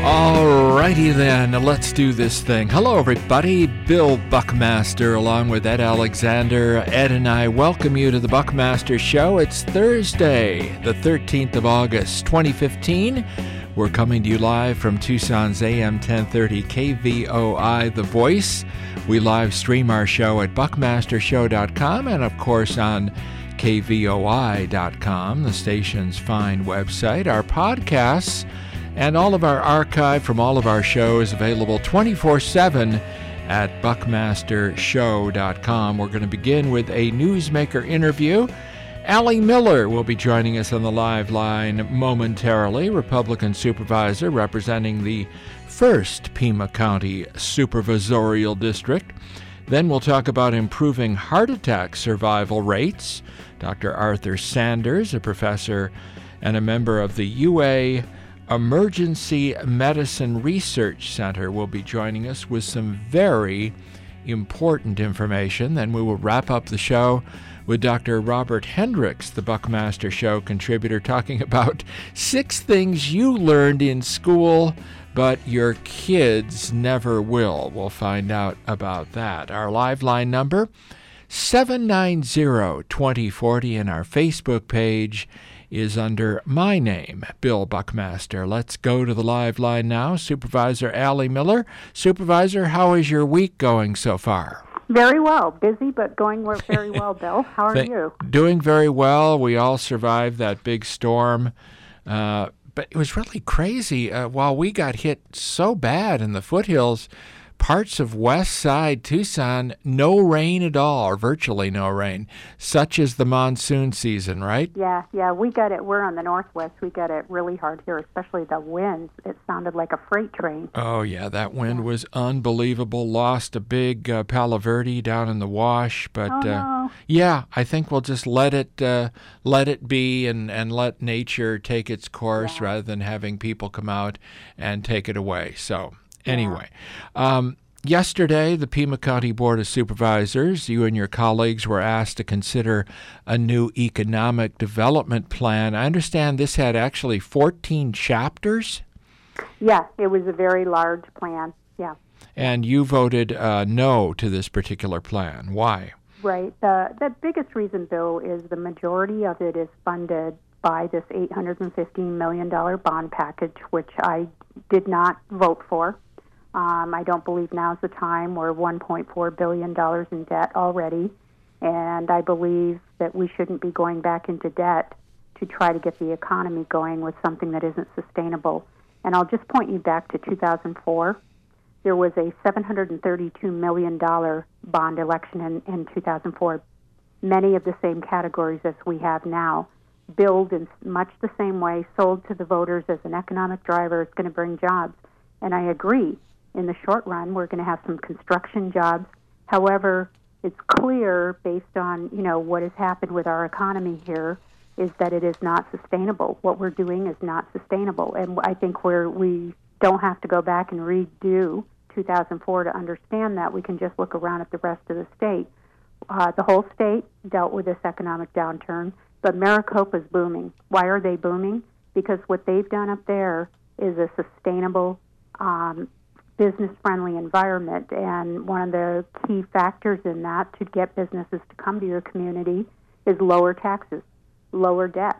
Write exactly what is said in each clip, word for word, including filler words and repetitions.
Alrighty then, let's do this thing. Hello everybody, Bill Buckmaster along with Ed Alexander. Ed and I welcome you to the Buckmaster Show. It's Thursday, the thirteenth of August, twenty fifteen. We're coming to you live from Tucson's A M ten thirty K V O I, The Voice. We live stream our show at buckmaster show dot com and of course on K V O I dot com, the station's fine website. Our podcasts and all of our archive from all of our shows available twenty-four seven at buckmaster show dot com. We're going to begin with a newsmaker interview. Allie Miller will be joining us on the live line momentarily, Republican supervisor representing the first Pima County Supervisorial District. Then we'll talk about improving heart attack survival rates. Doctor Arthur Sanders, a professor and a member of the U A Emergency Medicine Research Center, will be joining us with some very important information. Then we will wrap up the show with Doctor Robert Hendricks, the Buckmaster Show contributor, talking about six things you learned in school but your kids never will. We'll find out about that. Our live line number, seven nine zero, two zero four zero, and our Facebook page is under my name, Bill Buckmaster. Let's go to the live line now. Supervisor Allie Miller. Supervisor, how is your week going so far? Very well. Busy, but going very well, Bill. How are Th- you? Doing very well. We all survived that big storm. Uh, but it was really crazy. Uh, while we got hit so bad in the foothills, parts of west side Tucson, no rain at all, or virtually no rain. Such is the monsoon season, right? Yeah, yeah, we got it. We're on the northwest. We got it really hard here, especially the winds. It sounded like a freight train. Oh, yeah, that wind yeah. was unbelievable. Lost a big uh, Palo Verde down in the wash. But, oh, no. uh, yeah, I think we'll just let it uh, let it be and, and let nature take its course yeah. rather than having people come out and take it away. So... Anyway, um, yesterday, the Pima County Board of Supervisors, you and your colleagues were asked to consider a new economic development plan. I understand this had actually fourteen chapters? Yeah, it was a very large plan, yeah. And you voted uh, no to this particular plan. Why? Right. The, the biggest reason, Bill, is the majority of it is funded by this eight hundred fifteen million dollars bond package, which I did not vote for. Um, I don't believe now's the time. We're one point four billion dollars in debt already, and I believe that we shouldn't be going back into debt to try to get the economy going with something that isn't sustainable. And I'll just point you back to two thousand four. There was a seven hundred thirty-two million dollars bond election in, in two thousand four, many of the same categories as we have now, billed in much the same way, sold to the voters as an economic driver. It's going to bring jobs. And I agree. In the short run, we're going to have some construction jobs. However, it's clear based on, you know, what has happened with our economy here is that it is not sustainable. What we're doing is not sustainable. And I think we're, we don't have to go back and redo two thousand four to understand that. We can just look around at the rest of the state. Uh, the whole state dealt with this economic downturn, but Maricopa's booming. Why are they booming? Because what they've done up there is a sustainable um business-friendly environment, and one of the key factors in that to get businesses to come to your community is lower taxes, lower debt,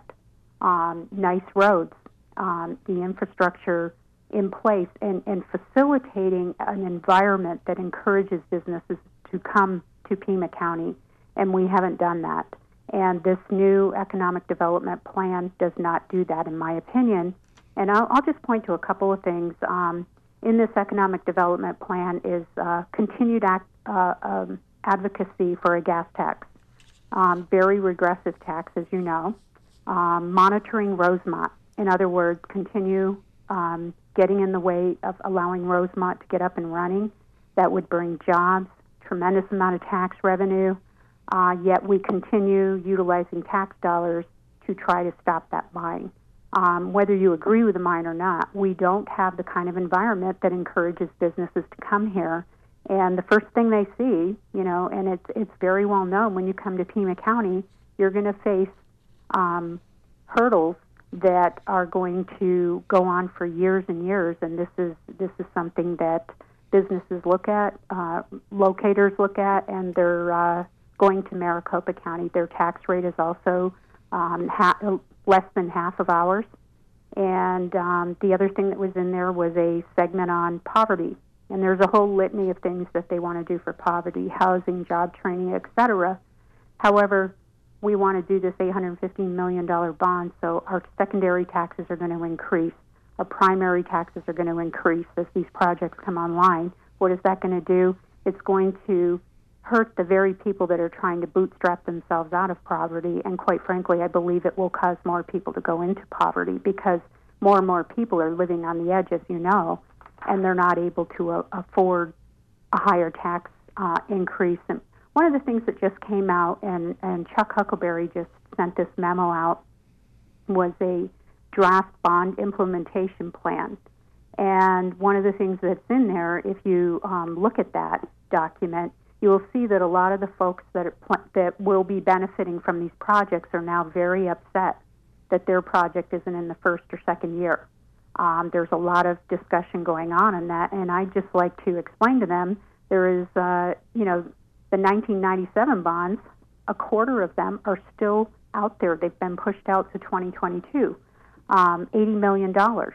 um, nice roads, um, the infrastructure in place, and, and facilitating an environment that encourages businesses to come to Pima County, and we haven't done that. And this new economic development plan does not do that, in my opinion. And I'll, I'll just point to a couple of things. Um, In this economic development plan is uh, continued act, uh, um, advocacy for a gas tax, um, very regressive tax, as you know, um, monitoring Rosemont. In other words, continue um, getting in the way of allowing Rosemont to get up and running. That would bring jobs, tremendous amount of tax revenue, uh, yet we continue utilizing tax dollars to try to stop that buying. Um, whether you agree with the mine or not, we don't have the kind of environment that encourages businesses to come here. And the first thing they see, you know, and it's it's very well known when you come to Pima County, you're going to face um, hurdles that are going to go on for years and years, and this is this is something that businesses look at, uh, locators look at, and they're uh, going to Maricopa County. Their tax rate is also um, ha- less than half of ours. And um, the other thing that was in there was a segment on poverty. And there's a whole litany of things that they want to do for poverty, housing, job training, et cetera. However, we want to do this eight hundred fifteen million dollars bond, so our secondary taxes are going to increase. Our primary taxes are going to increase as these projects come online. What is that going to do? It's going to hurt the very people that are trying to bootstrap themselves out of poverty, and quite frankly, I believe it will cause more people to go into poverty because more and more people are living on the edge, as you know, and they're not able to uh, afford a higher tax uh, increase. And one of the things that just came out, and, and Chuck Huckleberry just sent this memo out, was a draft bond implementation plan. And one of the things that's in there, if you um, look at that document, you will see that a lot of the folks that are pl- that will be benefiting from these projects are now very upset that their project isn't in the first or second year. Um, there's a lot of discussion going on in that, and I'd just like to explain to them there is, uh, you know, the nineteen ninety-seven bonds, a quarter of them are still out there. They've been pushed out to twenty twenty-two, um, eighty million dollars.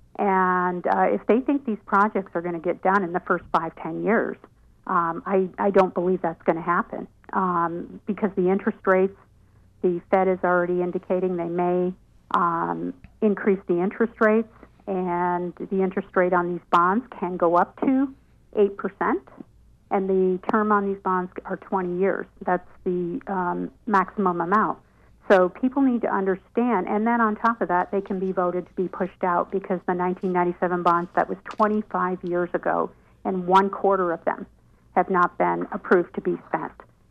And uh, if they think these projects are going to get done in the first five, ten years, um, I, I don't believe that's going to happen um, because the interest rates, the Fed is already indicating they may um, increase the interest rates, and the interest rate on these bonds can go up to eight percent. And the term on these bonds are twenty years. That's the um, maximum amount. So people need to understand, and then on top of that, they can be voted to be pushed out because the nineteen ninety-seven bonds, that was twenty-five years ago, and one quarter of them have not been approved to be spent.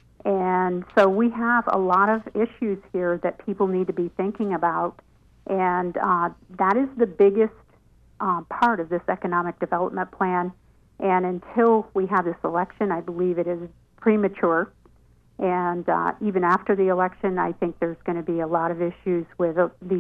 And so we have a lot of issues here that people need to be thinking about, and uh, that is the biggest uh, part of this economic development plan. And until we have this election, I believe it is premature. And uh, even after the election, I think there's going to be a lot of issues with uh, these.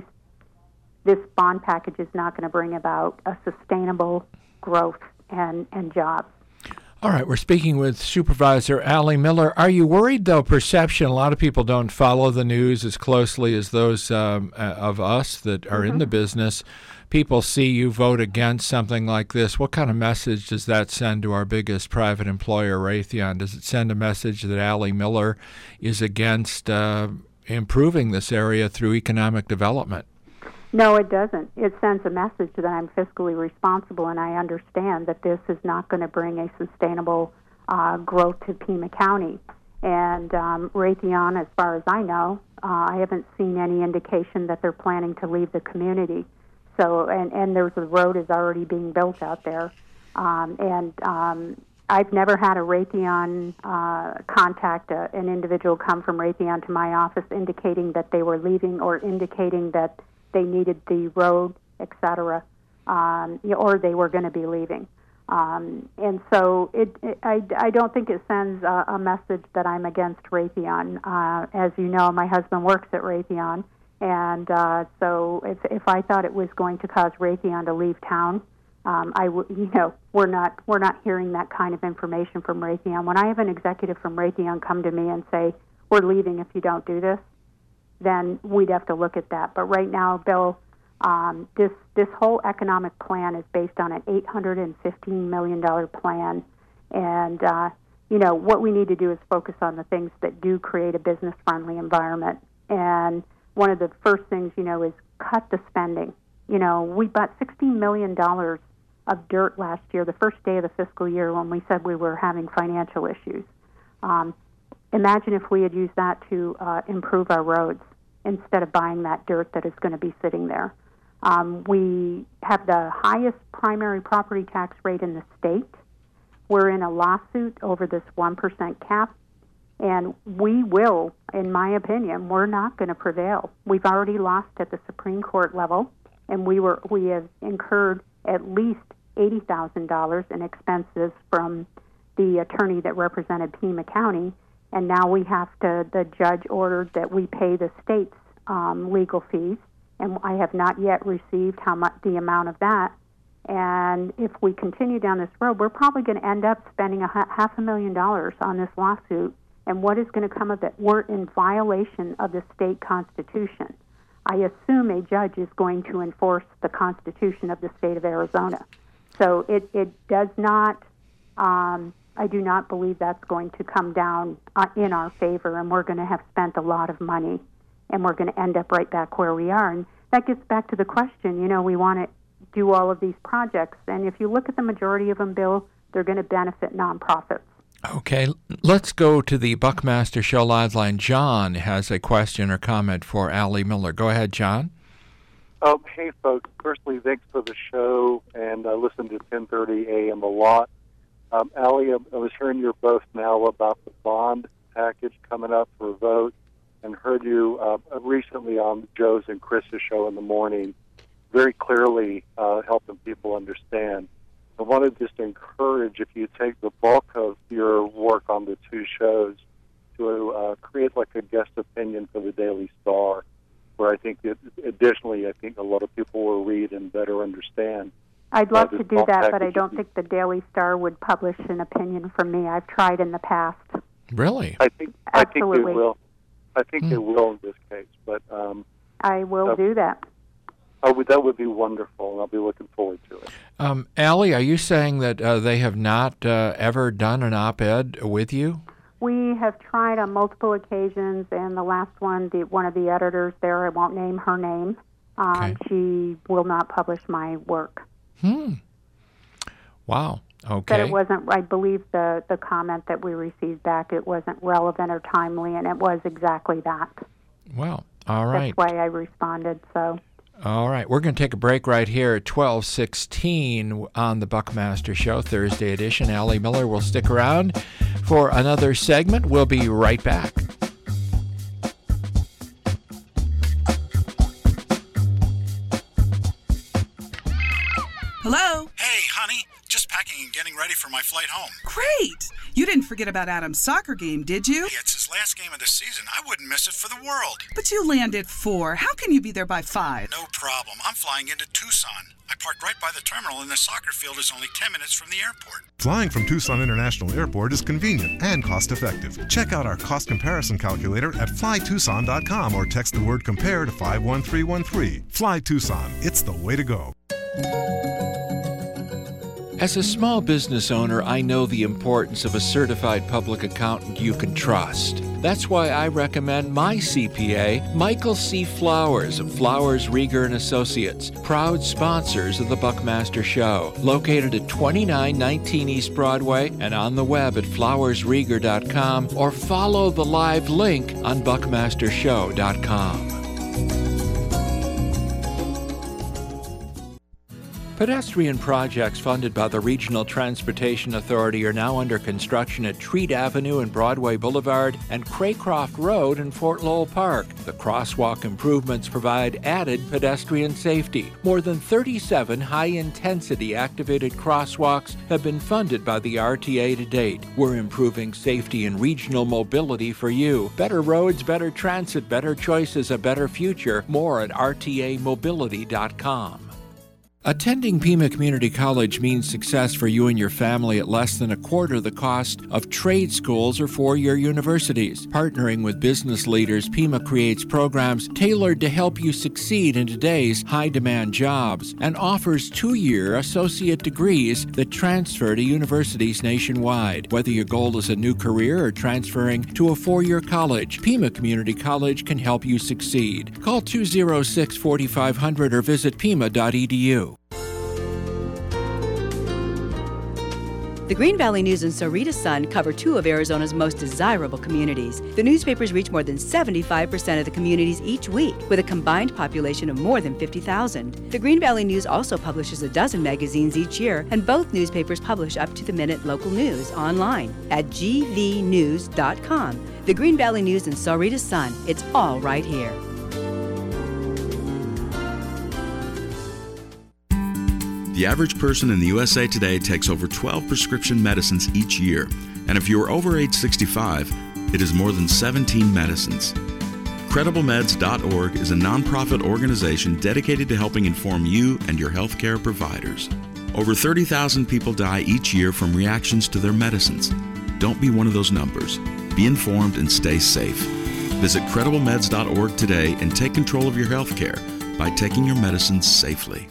This bond package is not going to bring about a sustainable growth and, and jobs. All right, we're speaking with Supervisor Allie Miller. Are you worried, though, perception, a lot of people don't follow the news as closely as those um, of us that are mm-hmm. in the business. People see you vote against something like this. What kind of message does that send to our biggest private employer, Raytheon? Does it send a message that Allie Miller is against uh, improving this area through economic development? No, it doesn't. It sends a message that I'm fiscally responsible, and I understand that this is not going to bring a sustainable uh, growth to Pima County. And um, Raytheon, as far as I know, uh, I haven't seen any indication that they're planning to leave the community. So, and, and there's a road is already being built out there. Um, and um, I've never had a Raytheon uh, contact, uh, an individual come from Raytheon to my office indicating that they were leaving or indicating that they needed the road, et cetera, um, or they were going to be leaving. Um, and so it, it, I, I don't think it sends a, a message that I'm against Raytheon. Uh, as you know, my husband works at Raytheon. And uh, so if, if I thought it was going to cause Raytheon to leave town, um, I w- you know, we're not we're not hearing that kind of information from Raytheon. When I have an executive from Raytheon come to me and say, we're leaving if you don't do this, then we'd have to look at that. But right now, Bill, um, this this whole economic plan is based on an eight hundred fifteen million dollars plan. And, uh, you know, what we need to do is focus on the things that do create a business-friendly environment. And one of the first things, you know, is cut the spending. You know, we bought sixteen million dollars of dirt last year, the first day of the fiscal year when we said we were having financial issues. Um, imagine if we had used that to uh, improve our roads instead of buying that dirt that is going to be sitting there. Um, we have the highest primary property tax rate in the state. We're in a lawsuit over this one percent cap. And we will, in my opinion, we're not going to prevail. We've already lost at the Supreme Court level, and we were we have incurred at least eighty thousand dollars in expenses from the attorney that represented Pima County, and now we have to. The judge ordered that we pay the state's um, legal fees, and I have not yet received how much the amount of that. And if we continue down this road, we're probably going to end up spending a ha- half a million dollars on this lawsuit. And what is going to come of it? We're in violation of the state constitution. I assume a judge is going to enforce the Constitution of the state of Arizona. So it, it does not, um, I do not believe that's going to come down uh, in our favor, and we're going to have spent a lot of money, and we're going to end up right back where we are. And that gets back to the question, you know, we want to do all of these projects, and if you look at the majority of them, Bill, they're going to benefit nonprofits. Okay, let's go to the Buckmaster Show live line. John has a question or comment for Allie Miller. Go ahead, John. Um, hey, folks. Firstly, thanks for the show, and I listen to ten thirty a.m. a lot. Um, Allie, I, I was hearing your boast now about the bond package coming up for a vote, and heard you uh, recently on Joe's and Chris's show in the morning, very clearly uh, helping people understand. I wanted just to encourage, if you take the bulk of your work on the two shows, to uh, create like a guest opinion for the Daily Star, where I think it, additionally, I think a lot of people will read and better understand. I'd love uh, to do that, but I don't think the Daily Star would publish an opinion from me. I've tried in the past. Really? I think Absolutely. I think they will. I think Hmm. they will in this case, but um, I will uh, do that. I would, that would be wonderful, and I'll be looking forward to it. Um, Allie, are you saying that uh, they have not uh, ever done an op-ed with you? We have tried on multiple occasions, and the last one, the, one of the editors there, I won't name her name, um, Okay. she will not publish my work. Hmm. Wow. Okay. But it wasn't, I believe the, the comment that we received back, it wasn't relevant or timely, and it was exactly that. Well, all right. That's why I responded, so... All right, we're going to take a break right here at twelve sixteen on the Buckmaster Show, Thursday edition. Allie Miller will stick around for another segment. We'll be right back. Hello? Hey, honey, just packing and getting ready for my flight home. Great! You didn't forget about Adam's soccer game, did you? Hey, it's his last game of the season. I wouldn't miss it for the world. But you land at four. How can you be there by five? No problem. I'm flying into Tucson. I parked right by the terminal, and the soccer field is only ten minutes from the airport. Flying from Tucson International Airport is convenient and cost-effective. Check out our cost comparison calculator at fly tucson dot com or text the word compare to five one three one three. Fly Tucson. It's the way to go. As a small business owner, I know the importance of a certified public accountant you can trust. That's why I recommend my C P A, Michael C. Flowers of Flowers, Rieger and Associates, proud sponsors of the Buckmaster Show, located at twenty-nine nineteen East Broadway and on the web at flowers rieger dot com, or follow the live link on buckmaster show dot com. Pedestrian projects funded by the Regional Transportation Authority are now under construction at Treat Avenue and Broadway Boulevard and Craycroft Road in Fort Lowell Park. The crosswalk improvements provide added pedestrian safety. More than thirty-seven high-intensity activated crosswalks have been funded by the R T A to date. We're improving safety and regional mobility for you. Better roads, better transit, better choices, a better future. More at r t a mobility dot com. Attending Pima Community College means success for you and your family at less than a quarter the cost of trade schools or four-year universities. Partnering with business leaders, Pima creates programs tailored to help you succeed in today's high-demand jobs and offers two-year associate degrees that transfer to universities nationwide. Whether your goal is a new career or transferring to a four-year college, Pima Community College can help you succeed. Call two oh six, four five zero zero or visit pima dot e d u. The Green Valley News and Sahuarita Sun cover two of Arizona's most desirable communities. The newspapers reach more than seventy-five percent of the communities each week, with a combined population of more than fifty thousand. The Green Valley News also publishes a dozen magazines each year, and both newspapers publish up-to-the-minute local news online at g v news dot com. The Green Valley News and Sahuarita Sun, it's all right here. The average person in the U S A today takes over twelve prescription medicines each year, and if you are over age sixty-five, it is more than seventeen medicines. Credible Meds dot org is a nonprofit organization dedicated to helping inform you and your healthcare providers. Over thirty thousand people die each year from reactions to their medicines. Don't be one of those numbers. Be informed and stay safe. Visit Credible Meds dot org today and take control of your healthcare by taking your medicines safely.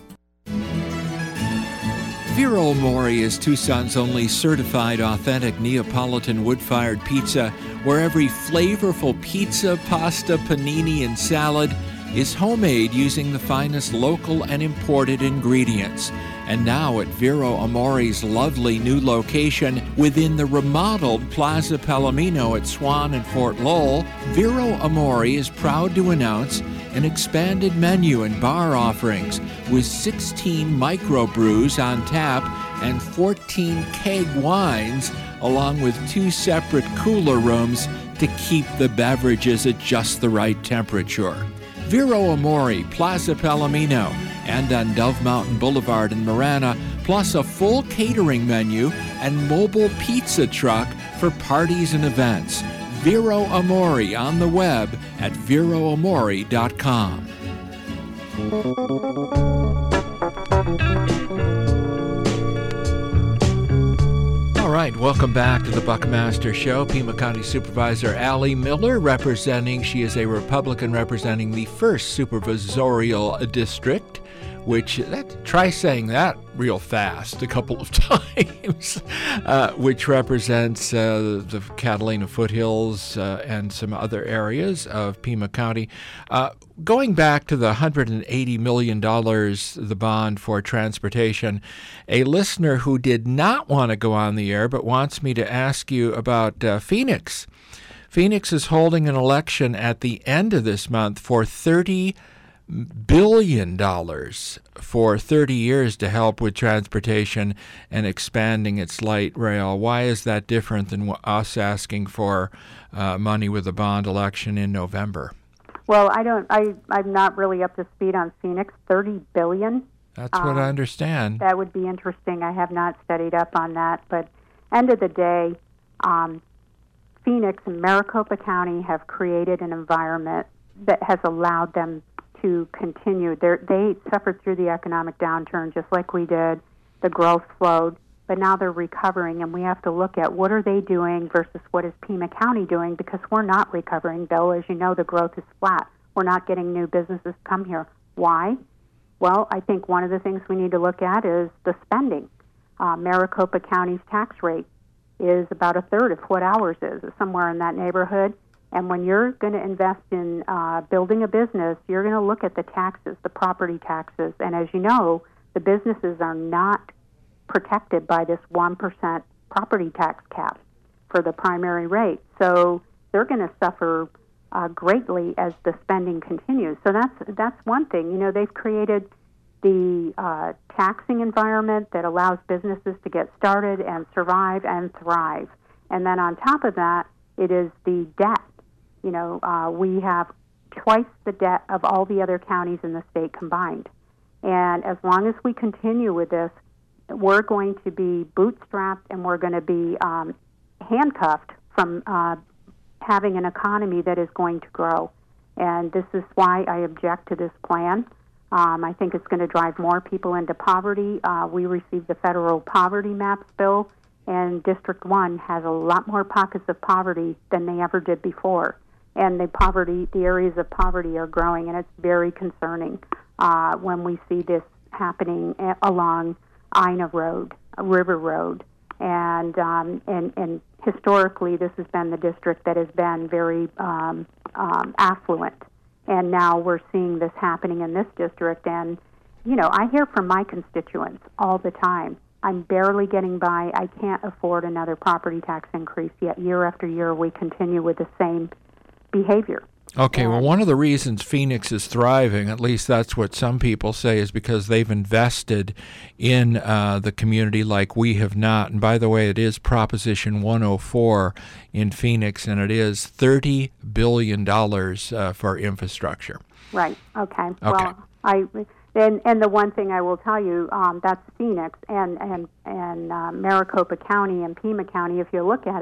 Vero Amore is Tucson's only certified authentic Neapolitan wood-fired pizza, where every flavorful pizza, pasta, panini, and salad is homemade using the finest local and imported ingredients. And now at Vero Amore's lovely new location within the remodeled Plaza Palomino at Swan and Fort Lowell, Vero Amore is proud to announce an expanded menu and bar offerings with sixteen microbrews on tap and fourteen keg wines, along with two separate cooler rooms to keep the beverages at just the right temperature. Vero Amore, Plaza Palomino, and on Dove Mountain Boulevard in Marana, plus a full catering menu and mobile pizza truck for parties and events. Vero Amore on the web at Vero Amore dot com. All right, welcome back to the Buckmaster Show. Pima County Supervisor Allie Miller representing, she is a Republican representing the first supervisorial district, which, that, try saying that real fast a couple of times, uh, which represents uh, the Catalina foothills uh, and some other areas of Pima County. Uh, going back to the one hundred eighty million dollars, the bond for transportation, a listener who did not want to go on the air but wants me to ask you about uh, Phoenix. Phoenix is holding an election at the end of this month for thirty billion dollars for thirty years to help with transportation and expanding its light rail. Why is that different than us asking for uh, money with a bond election in November? Well, I don't. I I'm not really up to speed on Phoenix. Thirty billion. That's what um, I understand. That would be interesting. I have not studied up on that, but end of the day, um, Phoenix and Maricopa County have created an environment that has allowed them to continue. They're, they suffered through the economic downturn just like we did. The growth slowed, but now they're recovering, and we have to look at what are they doing versus what is Pima County doing, because we're not recovering, Bill. As you know, the growth is flat. We're not getting new businesses come here. Why? Well, I think one of the things we need to look at is the spending. Uh, Maricopa County's tax rate is about a third of what ours is, somewhere in that neighborhood. And when you're going to invest in uh, building a business, you're going to look at the taxes, the property taxes. And as you know, the businesses are not protected by this one percent property tax cap for the primary rate. So they're going to suffer uh, greatly as the spending continues. So that's that's one thing. You know, they've created the uh, taxing environment that allows businesses to get started and survive and thrive. And then on top of that, it is the debt. You know, uh, we have twice the debt of all the other counties in the state combined. And as long as we continue with this, we're going to be bootstrapped and we're going to be um, handcuffed from uh, having an economy that is going to grow. And this is why I object to this plan. Um, I think it's going to drive more people into poverty. Uh, we received the federal poverty maps bill, and District one has a lot more pockets of poverty than they ever did before. And the poverty, the areas of poverty are growing, and it's very concerning uh, when we see this happening along Ina Road, River Road, and um, and and historically, this has been the district that has been very um, um, affluent, and now we're seeing this happening in this district. And you know, I hear from my constituents all the time. I'm barely getting by. I can't afford another property tax increase. Yet year after year, we continue with the same behavior. Okay, well, one of the reasons Phoenix is thriving, at least that's what some people say, is because they've invested in uh, the community like we have not. And by the way, it is Proposition one oh four in Phoenix, and it is thirty billion dollars uh, for infrastructure. Right, okay. Okay. Well, I... And, and the one thing I will tell you, um, that's Phoenix and, and, and uh, Maricopa County and Pima County. If you look at it,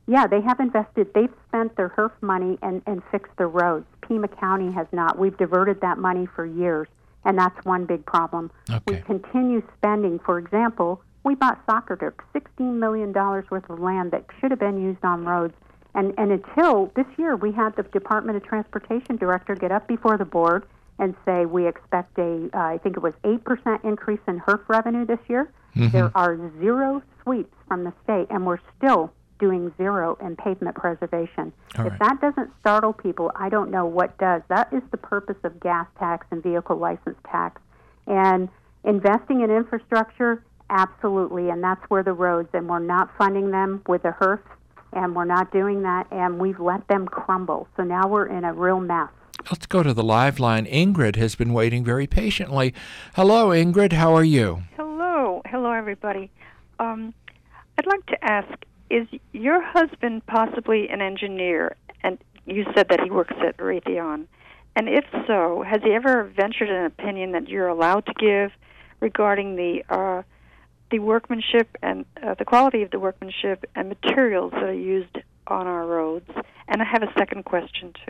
Yeah, they have invested. They've spent their H E R F money and, and fixed their roads. Pima County has not. We've diverted that money for years, and that's one big problem. Okay. We continue spending. For example, we bought soccer dirt, sixteen million dollars worth of land that should have been used on roads. And, and until this year, we had the Department of Transportation director get up before the board and say we expect a, uh, I think it was eight percent increase in H E R F revenue this year. Mm-hmm. There are zero sweeps from the state, and we're still doing zero in pavement preservation. All if right. that doesn't startle people, I don't know what does. That is the purpose of gas tax and vehicle license tax. And investing in infrastructure, absolutely, and that's where the roads, and we're not funding them with the H E R F, and we're not doing that, and we've let them crumble. So now we're in a real mess. Let's go to the live line. Ingrid has been waiting very patiently. Hello, Ingrid. How are you? Hello. Hello, everybody. Um, I'd like to ask, is your husband possibly an engineer? And you said that he works at Raytheon. And if so, has he ever ventured an opinion that you're allowed to give regarding the uh, the workmanship and uh, the quality of the workmanship and materials that are used on our roads? And I have a second question, too.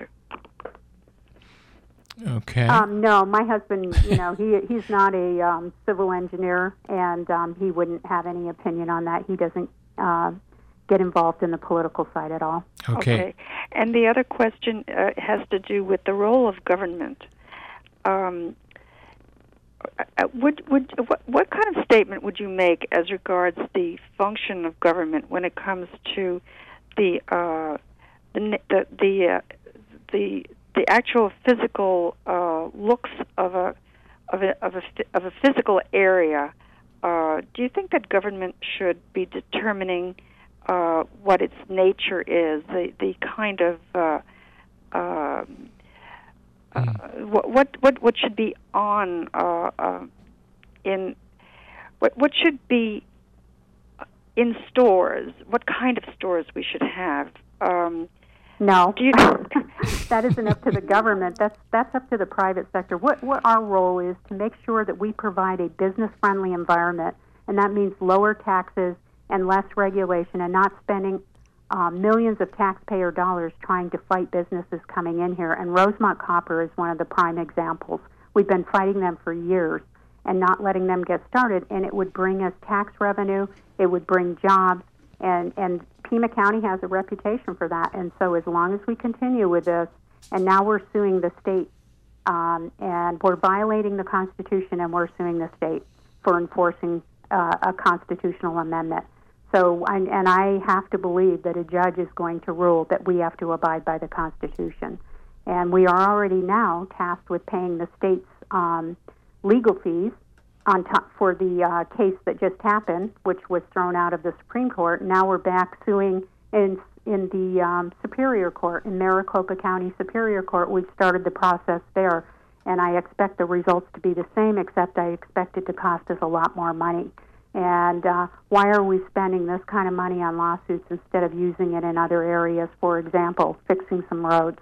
Okay. Um, no, my husband, you know, he he's not a um, civil engineer, and um, he wouldn't have any opinion on that. He doesn't uh, get involved in the political side at all. Okay. Okay. And the other question uh, has to do with the role of government. Um, would would what, what kind of statement would you make as regards the function of government when it comes to the uh, the the the, uh, the the actual physical uh, looks of a of a of a of a physical area? Uh, do you think that government should be determining uh, what its nature is, the the kind of uh, uh, uh, what what what what should be on uh, uh, in what what should be in stores? What kind of stores we should have? Um, No, Do you, that isn't up to the government. That's that's up to the private sector. What what our role is to make sure that we provide a business-friendly environment, and that means lower taxes and less regulation, and not spending uh, millions of taxpayer dollars trying to fight businesses coming in here. And Rosemont Copper is one of the prime examples. We've been fighting them for years and not letting them get started, and it would bring us tax revenue. It would bring jobs, and and Pima County has a reputation for that. And so as long as we continue with this, and now we're suing the state, um, and we're violating the Constitution, and we're suing the state for enforcing uh, a constitutional amendment. So, I, and I have to believe that a judge is going to rule that we have to abide by the Constitution. And we are already now tasked with paying the state's um, legal fees on top for the uh, case that just happened, which was thrown out of the Supreme Court. Now we're back suing in in the um, Superior Court, in Maricopa County Superior Court. We've started the process there, and I expect the results to be the same, except I expect it to cost us a lot more money. And uh, why are we spending this kind of money on lawsuits instead of using it in other areas, for example, fixing some roads?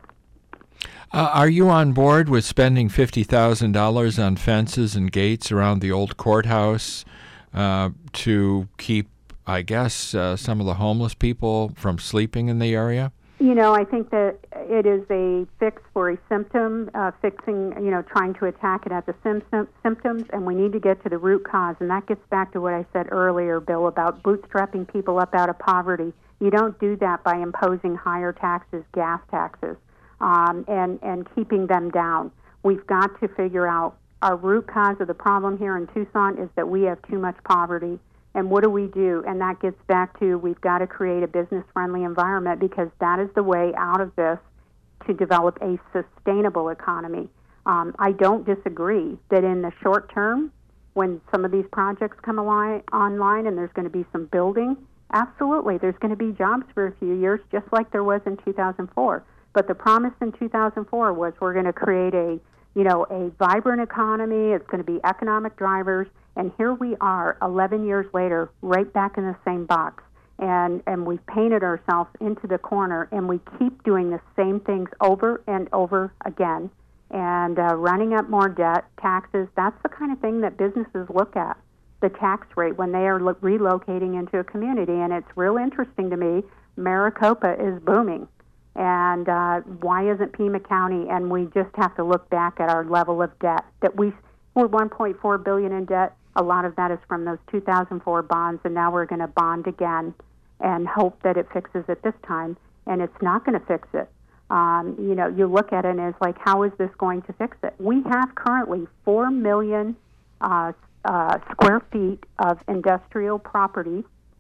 Uh, are you on board with spending fifty thousand dollars on fences and gates around the old courthouse uh, to keep, I guess, uh, some of the homeless people from sleeping in the area? You know, I think that it is a fix for a symptom, uh, fixing, you know, trying to attack it at the symptom, symptoms, and we need to get to the root cause. And that gets back to what I said earlier, Bill, about bootstrapping people up out of poverty. You don't do that by imposing higher taxes, gas taxes. Um, and, and keeping them down. We've got to figure out our root cause of the problem here in Tucson is that we have too much poverty. And what do we do? And that gets back to we've got to create a business-friendly environment, because that is the way out of this to develop a sustainable economy. Um, I don't disagree that in the short term, when some of these projects come ali- online and there's going to be some building, absolutely, there's going to be jobs for a few years, just like there was in two thousand four. But the promise in two thousand four was we're going to create a, you know, a vibrant economy. It's going to be economic drivers. And here we are, eleven years later, right back in the same box. And and we've painted ourselves into the corner, and we keep doing the same things over and over again. And uh, running up more debt, taxes, that's the kind of thing that businesses look at, the tax rate, when they are lo- relocating into a community. And it's real interesting to me Maricopa is booming. And uh, why isn't Pima County? And we just have to look back at our level of debt. That we we're one point four billion dollars in debt. A lot of that is from those two thousand four bonds, and now we're going to bond again and hope that it fixes it this time. And it's not going to fix it. Um, you know, you look at it and it's like, how is this going to fix it? We have currently four million uh, uh, square feet of industrial property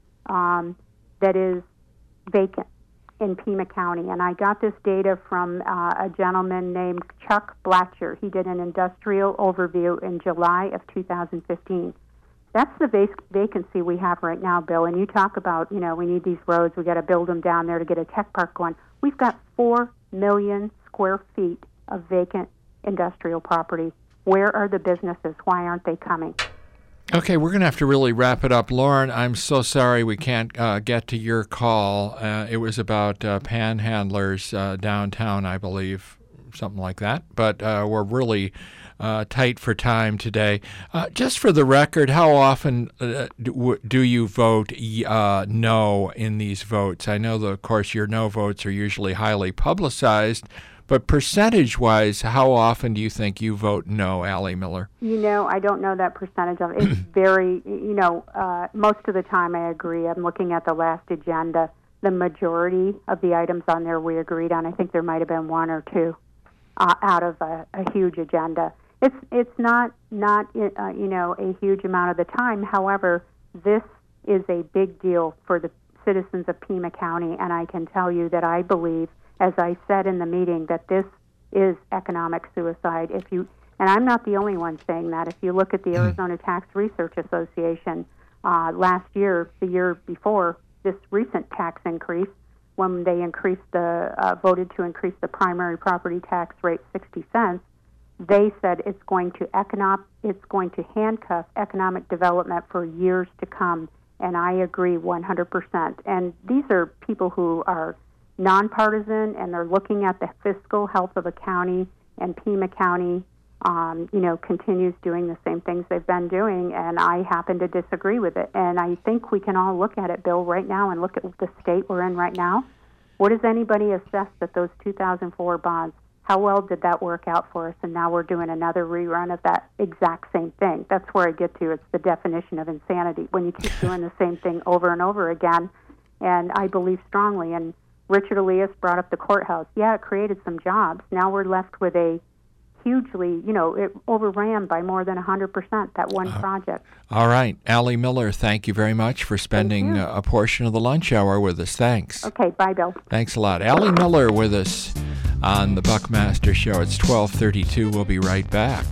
um, that is vacant in Pima County. And I got this data from uh, a gentleman named Chuck Blatcher. He did an industrial overview in July of two thousand fifteen. That's the vac- vacancy we have right now, Bill. And you talk about, you know, we need these roads. We got to build them down there to get a tech park going. We've got four million square feet of vacant industrial property. Where are the businesses? Why aren't they coming? Okay, we're going to have to really wrap it up. Lauren, I'm so sorry we can't uh, get to your call. Uh, it was about uh, panhandlers uh, downtown, I believe, something like that. But uh, we're really uh, tight for time today. Uh, just for the record, how often uh, do, do you vote uh, no in these votes? I know, that, of course, your no votes are usually highly publicized. But percentage-wise, how often do you think you vote no, Allie Miller? You know, I don't know that percentage of it. It's very, you know, uh, most of the time I agree. I'm looking at the last agenda. The majority of the items on there we agreed on. I think there might have been one or two uh, out of a, a huge agenda. It's it's not, not uh, you know, a huge amount of the time. However, this is a big deal for the citizens of Pima County, and I can tell you that I believe, as I said in the meeting, that this is economic suicide. If you, and I'm not the only one saying that. If you look at the Arizona Tax Research Association, uh, last year, the year before this recent tax increase, when they increased the uh, voted to increase the primary property tax rate sixty cents, they said it's going to economic, it's going to handcuff economic development for years to come. And I agree one hundred percent. And these are people who are nonpartisan, and they're looking at the fiscal health of a county, and Pima County, um, you know, continues doing the same things they've been doing, and I happen to disagree with it. And I think we can all look at it, Bill, right now, and look at the state we're in right now. What does anybody assess that those two thousand four bonds, how well did that work out for us? And now we're doing another rerun of that exact same thing. That's where I get to. It's the definition of insanity, when you keep doing the same thing over and over again. And I believe strongly in Richard Elias brought up the courthouse. Yeah, it created some jobs. Now we're left with a hugely, you know, it overran by more than one hundred percent, that one uh, project. All right. Allie Miller, thank you very much for spending a portion of the lunch hour with us. Thanks. Okay, bye, Bill. Thanks a lot. Allie Miller with us on the Buckmaster Show. It's twelve thirty-two. We'll be right back.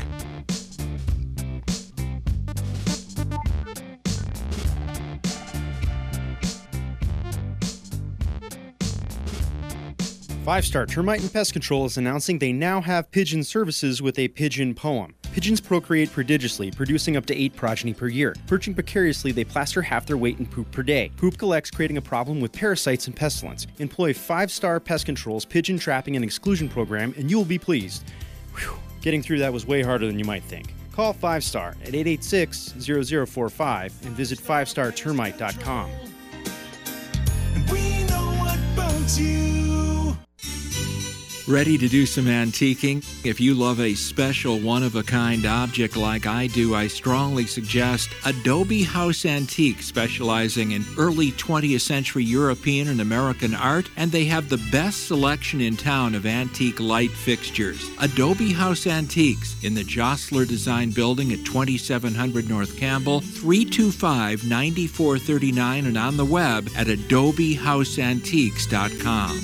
Five Star Termite and Pest Control is announcing they now have pigeon services with a pigeon poem. Pigeons procreate prodigiously, producing up to eight progeny per year. Perching precariously, they plaster half their weight in poop per day. Poop collects, creating a problem with parasites and pestilence. Employ Five Star Pest Control's pigeon trapping and exclusion program, and you will be pleased. Whew. Getting through that was way harder than you might think. Call Five Star at eight eight six, zero zero four five and visit five star termite dot com. We know what bugs you. Ready to do some antiquing? If you love a special one-of-a-kind object like I do, I strongly suggest Adobe House Antique, specializing in early twentieth century European and American art, and they have the best selection in town of antique light fixtures. Adobe House Antiques in the Jostler Design Building at twenty-seven hundred North Campbell, three two five, nine four three nine, and on the web at adobe house antiques dot com.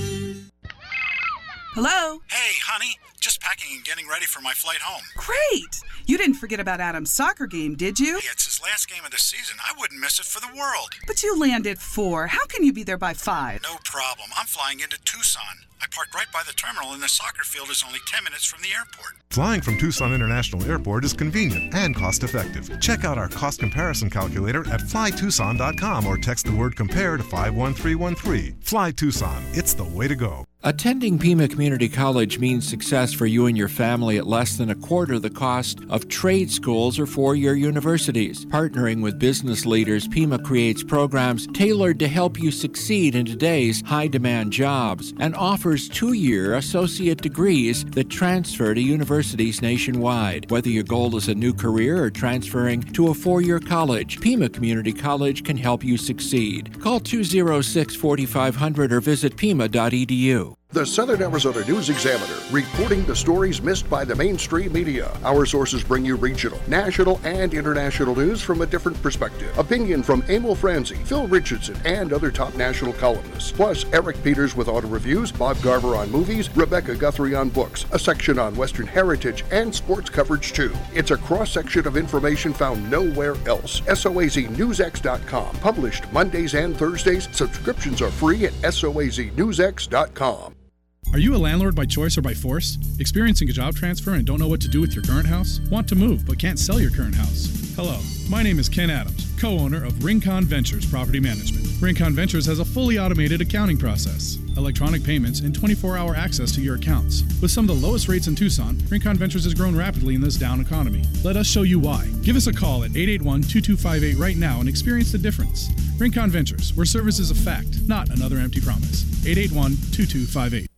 Hello? Hey, honey. Just packing and getting ready for my flight home. Great! You didn't forget about Adam's soccer game, did you? Hey, it's his last game of the season. I wouldn't miss it for the world. But you land at four. How can you be there by five? No problem. I'm flying into Tucson. I parked right by the terminal, and the soccer field is only ten minutes from the airport. Flying from Tucson International Airport is convenient and cost-effective. Check out our cost comparison calculator at fly tucson dot com or text the word compare to five one three one three. Fly Tucson. It's the way to go. Attending Pima Community College means success for you and your family at less than a quarter the cost of trade schools or four-year universities. Partnering with business leaders, Pima creates programs tailored to help you succeed in today's high-demand jobs and offers two-year associate degrees that transfer to universities nationwide. Whether your goal is a new career or transferring to a four-year college, Pima Community College can help you succeed. Call two oh six, four five zero zero or visit pima dot e d u. The Southern Arizona News Examiner, reporting the stories missed by the mainstream media. Our sources bring you regional, national, and international news from a different perspective. Opinion from Emil Franzi, Phil Richardson, and other top national columnists. Plus, Eric Peters with auto reviews, Bob Garver on movies, Rebecca Guthrie on books, a section on Western heritage, and sports coverage too. It's a cross-section of information found nowhere else. S O A Z news x dot com. Published Mondays and Thursdays. Subscriptions are free at S O A Z news x dot com. Are you a landlord by choice or by force? Experiencing a job transfer and don't know what to do with your current house? Want to move but can't sell your current house? Hello, my name is Ken Adams, co-owner of Rincon Ventures Property Management. Rincon Ventures has a fully automated accounting process, electronic payments, and twenty-four hour access to your accounts. With some of the lowest rates in Tucson, Rincon Ventures has grown rapidly in this down economy. Let us show you why. Give us a call at eight eight one, two two five eight right now and experience the difference. Rincon Ventures, where service is a fact, not another empty promise. eight eight one, two two five eight.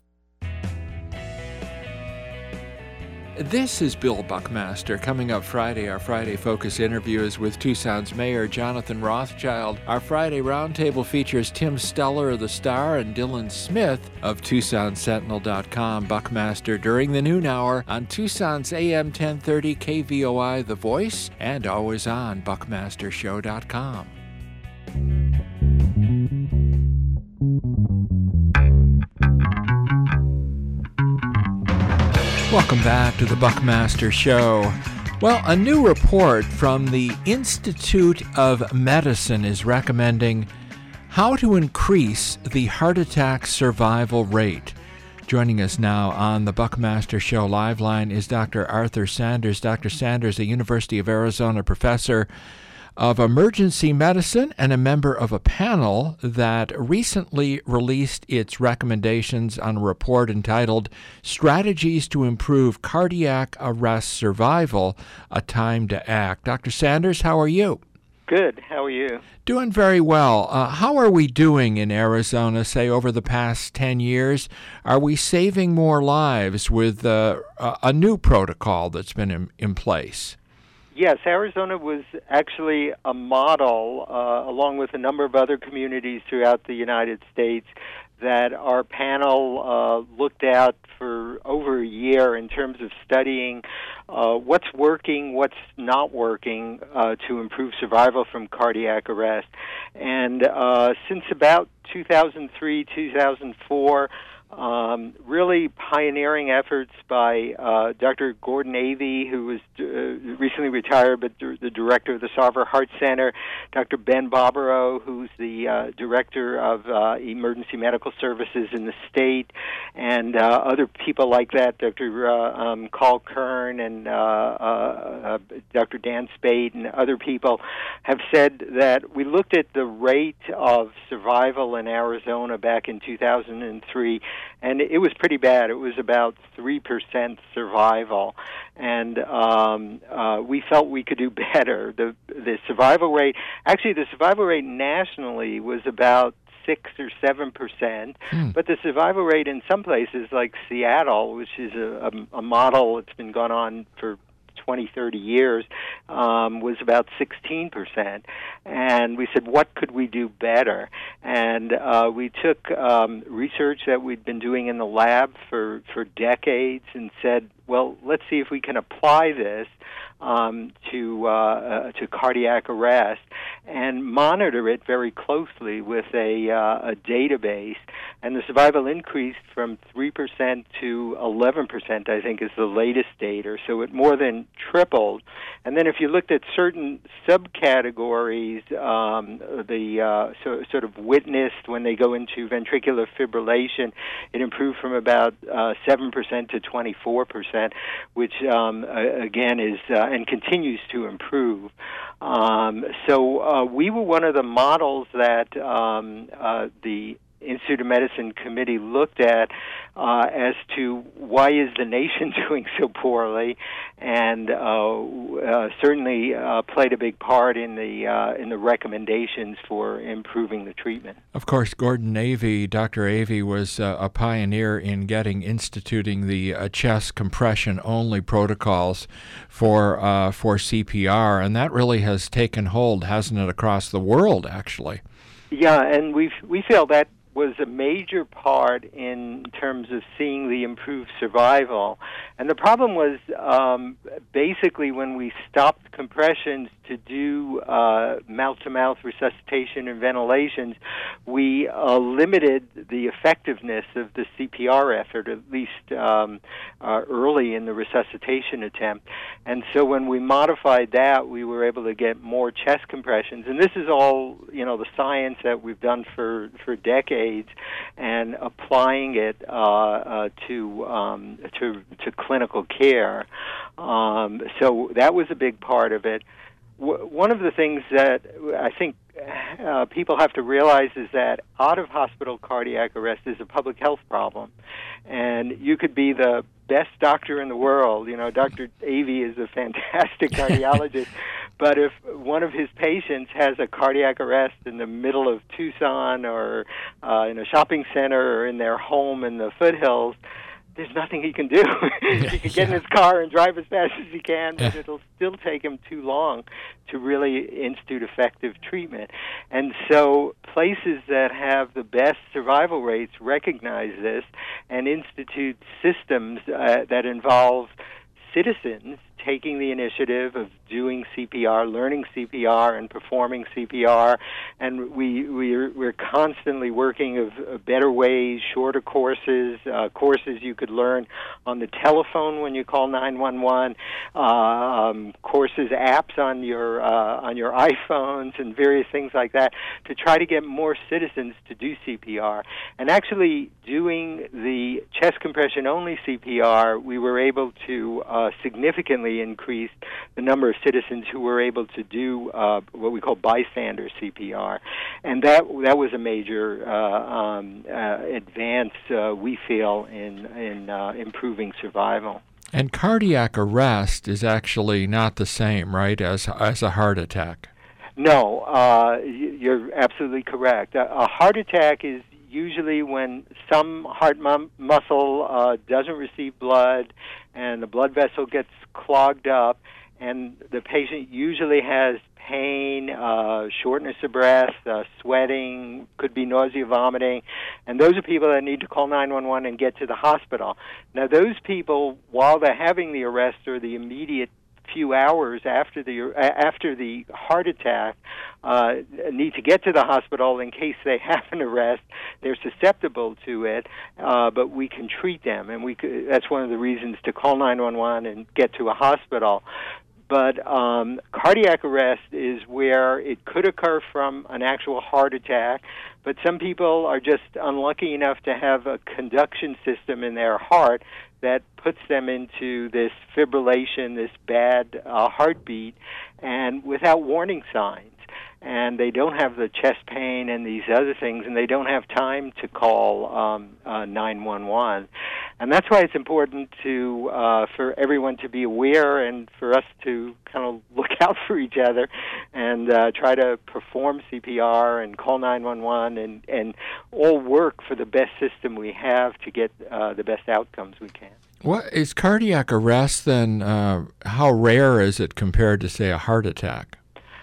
This is Bill Buckmaster. Coming up Friday, our Friday Focus interview is with Tucson's Mayor Jonathan Rothschild. Our Friday Roundtable features Tim Steller of The Star and Dylan Smith of Tucson Sentinel dot com. Buckmaster during the noon hour on Tucson's A M ten thirty K V O I The Voice and always on buckmaster show dot com. Welcome back to the Buckmaster Show. Well, a new report from the Institute of Medicine is recommending how to increase the heart attack survival rate. Joining us now on the Buckmaster Show live line is Doctor Arthur Sanders. Doctor Sanders, a University of Arizona professor of emergency medicine and a member of a panel that recently released its recommendations on a report entitled Strategies to Improve Cardiac Arrest Survival, A Time to Act. Doctor Sanders, how are you? Good. How are you? Doing very well. Uh, how are we doing in Arizona, say, over the past ten years? Are we saving more lives with uh, a new protocol that's been in, in place? Yes, Arizona was actually a model, uh, along with a number of other communities throughout the United States, that our panel uh, looked at for over a year in terms of studying uh, what's working, what's not working uh, to improve survival from cardiac arrest. And uh, since about two thousand three, two thousand four, Um, really pioneering efforts by uh, Doctor Gordon Avey, who was uh, recently retired, but d- the director of the Sarver Heart Center, Doctor Ben Boborow, who's the uh, director of uh, emergency medical services in the state, and uh, other people like that, Doctor Uh, um, Carl Kern and uh, uh, uh, Doctor Dan Spade and other people, have said that we looked at the rate of survival in Arizona back in two thousand three, and it was pretty bad. It was about three percent survival. And um, uh, we felt we could do better. The, the survival rate, actually the survival rate nationally was about six or seven percent, hmm. but the survival rate in some places like Seattle, which is a, a, a model that's been going on for twenty, thirty years, um, was about sixteen percent. And we said, what could we do better? And uh, we took um, research that we'd been doing in the lab for, for decades and said, well, let's see if we can apply this um, to uh, uh, to cardiac arrest and monitor it very closely with a, uh, a database. And the survival increased from three percent to eleven percent, I think, is the latest data. So it more than tripled. And then if you looked at certain subcategories, um, the uh, so, sort of witnessed when they go into ventricular fibrillation, it improved from about uh, seven percent to twenty-four percent, which, um, again, is uh, and continues to improve. Um, so uh, we were one of the models that um, uh, the Institute of Medicine committee looked at uh, as to why is the nation doing so poorly, and uh, uh, certainly uh, played a big part in the uh, in the recommendations for improving the treatment. Of course, Gordon Avey, Doctor Avey, was uh, a pioneer in getting instituting the uh, chest compression only protocols for uh, for C P R, and that really has taken hold, hasn't it, across the world, actually? Yeah, and we we feel that was a major part in terms of seeing the improved survival. And the problem was um, basically when we stopped compressions to do uh, mouth-to-mouth resuscitation and ventilations, we uh, limited the effectiveness of the C P R effort, at least um, uh, early in the resuscitation attempt. And so when we modified that, we were able to get more chest compressions. And this is all, you know, the science that we've done for, for decades, and applying it uh, uh, to, um, to to clinical care. Um, so that was a big part of it. W- one of the things that I think uh, people have to realize is that out-of-hospital cardiac arrest is a public health problem. And you could be the best doctor in the world. You know, Doctor Avey is a fantastic cardiologist. But if one of his patients has a cardiac arrest in the middle of Tucson or uh, in a shopping center or in their home in the foothills, there's nothing he can do. He can get in his car and drive as fast as he can, but it'll still take him too long to really institute effective treatment. And so places that have the best survival rates recognize this and institute systems uh, that involve citizens taking the initiative of doing C P R, learning C P R, and performing C P R. And we, we're, we're constantly working of, of better ways, shorter courses, uh, courses you could learn on the telephone when you call nine one one, uh, um, courses, apps on your, uh, on your iPhones, and various things like that to try to get more citizens to do C P R. And actually doing the chest compression-only C P R, we were able to uh, significantly increase the number of citizens who were able to do uh, what we call bystander C P R, and that that was a major uh, um, uh, advance uh, we feel in in uh, improving survival. And cardiac arrest is actually not the same, right, as as a heart attack? No, uh, you're absolutely correct. A, a heart attack is usually when some heart mu- muscle uh, doesn't receive blood and the blood vessel gets clogged up, and the patient usually has pain, uh, shortness of breath, uh, sweating, could be nausea, vomiting, and those are people that need to call nine one one and get to the hospital. Now, those people, while they're having the arrest or the immediate few hours after the after the heart attack, uh, need to get to the hospital in case they have an arrest. They're susceptible to it, uh, but we can treat them, and we could, that's one of the reasons to call nine one one and get to a hospital. But um, cardiac arrest is where it could occur from an actual heart attack, but some people are just unlucky enough to have a conduction system in their heart that puts them into this fibrillation, this bad uh, heartbeat, and without warning signs. And they don't have the chest pain and these other things, and they don't have time to call um, uh, nine one one. And that's why it's important to uh, for everyone to be aware and for us to kind of look out for each other and uh, try to perform C P R and call nine one one and, and all work for the best system we have to get uh, the best outcomes we can. What is cardiac arrest then? Uh, how rare is it compared to, say, a heart attack?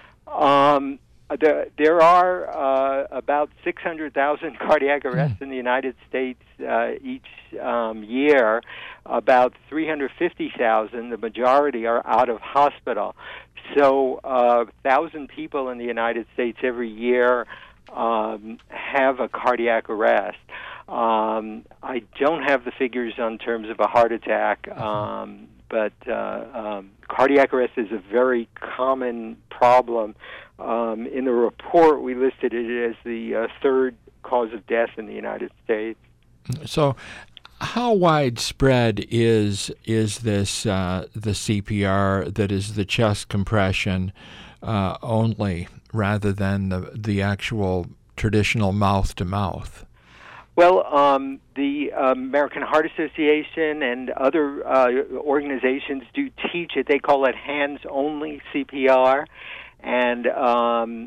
Um, there, there are uh, about six hundred thousand cardiac arrests mm. in the United States uh, each um, year. About three hundred fifty thousand, the majority, are out of hospital. So uh, one thousand people in the United States every year um, have a cardiac arrest. Um, I don't have the figures on terms of a heart attack, um, but uh, um, cardiac arrest is a very common problem. Um, in the report, we listed it as the uh, third cause of death in the United States. So, how widespread is is this uh, the C P R that is the chest compression uh, only, rather than the the actual traditional mouth to mouth? Well, um, the uh, American Heart Association and other uh, organizations do teach it. They call it hands-only C P R. And um,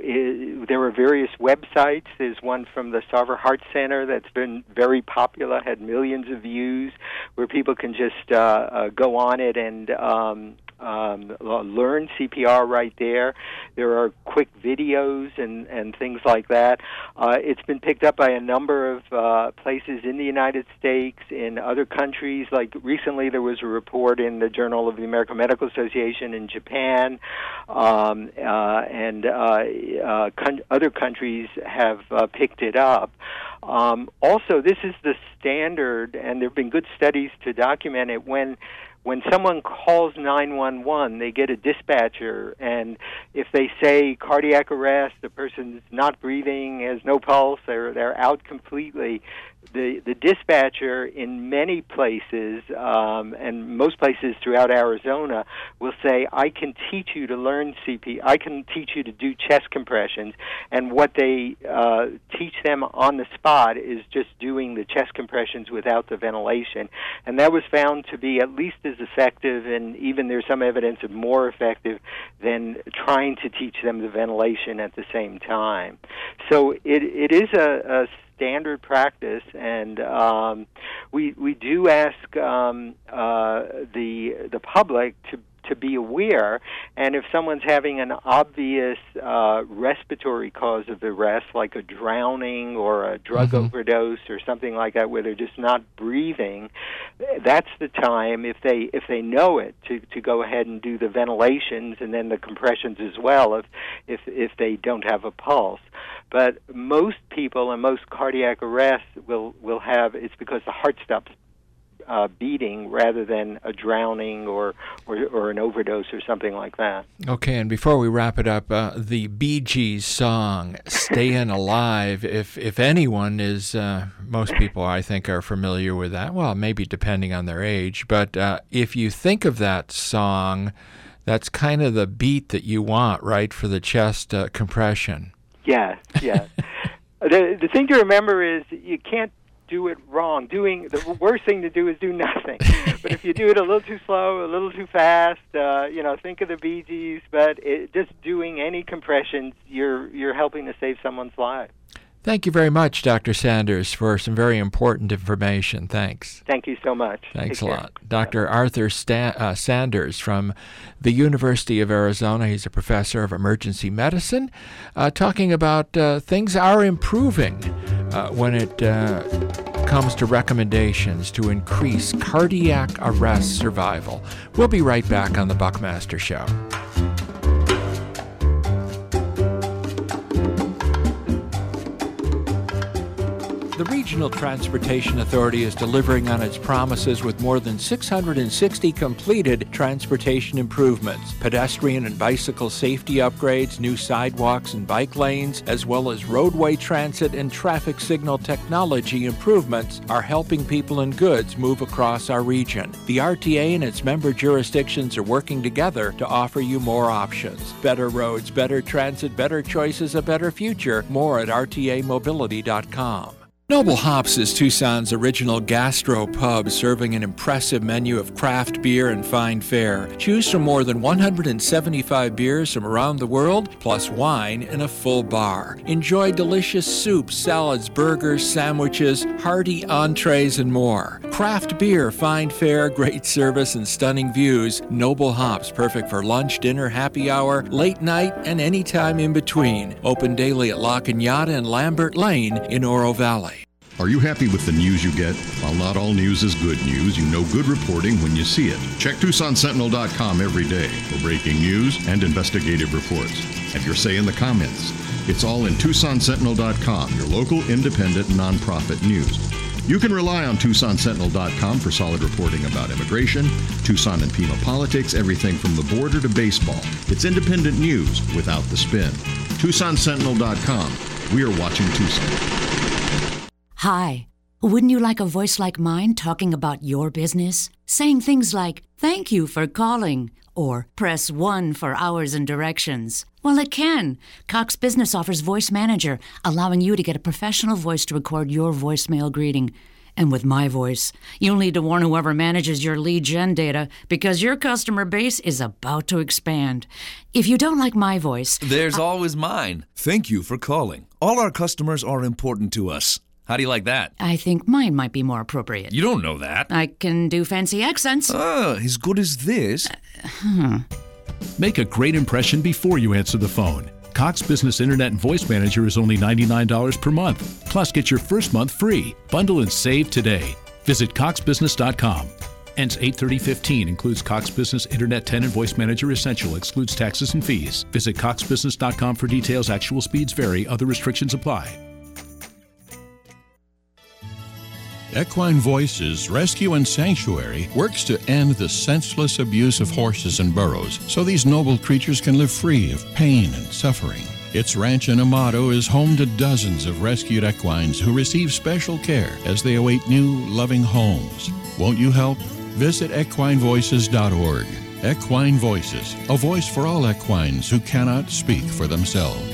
it, there are various websites. There's one from the Sarver Heart Center that's been very popular, had millions of views, where people can just uh, uh, go on it and um, um, learn C P R right there. There are quick videos and, and things like that. Uh, it's been picked up by a number of uh, places in the United States, in other countries. Like recently there was a report in the Journal of the American Medical Association in Japan, um, uh, and uh, uh, con- other countries have uh, picked it up. Um, also, this is the standard, and there have been good studies to document it. When When someone calls nine one one, they get a dispatcher, and if they say cardiac arrest, the person's not breathing, has no pulse, they're, they're out completely, the, the dispatcher in many places, um, and most places throughout Arizona, will say, I can teach you to learn C P R, I can teach you to do chest compressions, and what they uh, teach them on the spot is just doing the chest compressions without the ventilation, and that was found to be at least as effective, and even there's some evidence of more effective than trying to teach them the ventilation at the same time. So it it is a, a standard practice, and um, we we do ask um, uh, the the public to to be aware, and if someone's having an obvious uh, respiratory cause of arrest, like a drowning or a drug mm-hmm. overdose or something like that, where they're just not breathing, that's the time, if they if they know it, to, to go ahead and do the ventilations and then the compressions as well, if if if they don't have a pulse. But most people and most cardiac arrests will will have, it's because the heart stops Uh, beating rather than a drowning or, or or an overdose or something like that. Okay, and before we wrap it up, uh, the Bee Gees song "Stayin' Alive." If if anyone is, uh, most people I think are familiar with that. Well, maybe depending on their age, but uh, if you think of that song, that's kind of the beat that you want, right, for the chest uh, compression. Yeah, yeah. the the thing to remember is you can't do it wrong. Doing the worst thing to do is do nothing. But if you do it a little too slow, a little too fast, uh, you know, think of the Bee Gees. But it, just doing any compressions, you're you're helping to save someone's life. Thank you very much, Doctor Sanders, for some very important information. Thanks. Thank you so much. Thanks Take a care. lot. Doctor Arthur Stan- uh, Sanders from the University of Arizona. He's a professor of emergency medicine, uh, talking about uh, things are improving uh, when it uh, comes to recommendations to increase cardiac arrest survival. We'll be right back on the Buckmaster Show. The Regional Transportation Authority is delivering on its promises with more than six hundred sixty completed transportation improvements. Pedestrian and bicycle safety upgrades, new sidewalks and bike lanes, as well as roadway transit and traffic signal technology improvements are helping people and goods move across our region. The R T A and its member jurisdictions are working together to offer you more options. Better roads, better transit, better choices, a better future. More at R T A mobility dot com. Noble Hops is Tucson's original gastro pub, serving an impressive menu of craft beer and fine fare. Choose from more than one hundred seventy-five beers from around the world, plus wine in a full bar. Enjoy delicious soups, salads, burgers, sandwiches, hearty entrees, and more. Craft beer, fine fare, great service, and stunning views. Noble Hops, perfect for lunch, dinner, happy hour, late night, and any time in between. Open daily at La Cañada and Lambert Lane in Oro Valley. Are you happy with the news you get? While not all news is good news, you know good reporting when you see it. Check Tucson Sentinel dot com every day for breaking news and investigative reports. Have your say in the comments. It's all in Tucson Sentinel dot com, your local independent nonprofit news. You can rely on Tucson Sentinel dot com for solid reporting about immigration, Tucson and Pima politics, everything from the border to baseball. It's independent news without the spin. Tucson Sentinel dot com. We are watching Tucson. Hi. Wouldn't you like a voice like mine talking about your business? Saying things like, thank you for calling, or press one for hours and directions. Well, it can. Cox Business offers Voice Manager, allowing you to get a professional voice to record your voicemail greeting. And with my voice, you'll need to warn whoever manages your lead gen data because your customer base is about to expand. If you don't like my voice... There's I- always mine. Thank you for calling. All our customers are important to us. How do you like that? I think mine might be more appropriate. You don't know that. I can do fancy accents. Ah, as good as this. Uh, hmm. Make a great impression before you answer the phone. Cox Business Internet and Voice Manager is only ninety-nine dollars per month. Plus, get your first month free. Bundle and save today. Visit cox business dot com. Ends eight thirty fifteen. Includes Cox Business Internet ten and Voice Manager Essential. Excludes taxes and fees. Visit cox business dot com for details. Actual speeds vary. Other restrictions apply. Equine Voices Rescue and Sanctuary works to end the senseless abuse of horses and burros so these noble creatures can live free of pain and suffering. Its ranch in Amado is home to dozens of rescued equines who receive special care as they await new, loving homes. Won't you help? Visit equine voices dot org. Equine Voices, a voice for all equines who cannot speak for themselves.